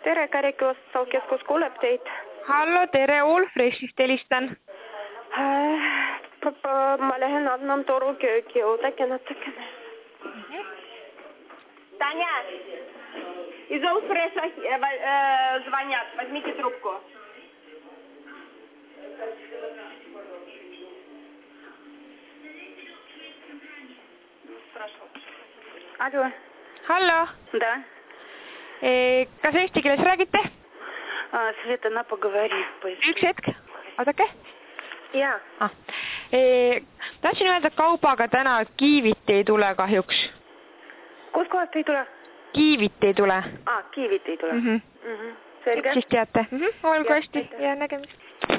Tere, Kärikiosakeskus kuuleb teid. Hallo, tere, Allfreshist helistan. Ma lähen annan toru kööki, oodake natukene. Таня, из Allfresha звонят, возьмите трубку. Алло. Hallo. Да. Kas eesti keeles räägite? Света, на поговори. Üks hetk. Oodake. Jaa. Tahtsin öelda kaubaga täna kiivit ei tule kahjuks. Kus kohast ei tule? Kiivit ei tule. Kiivit ei tule. Selge. Siis teate. Olgu hästi. Ja nägemist.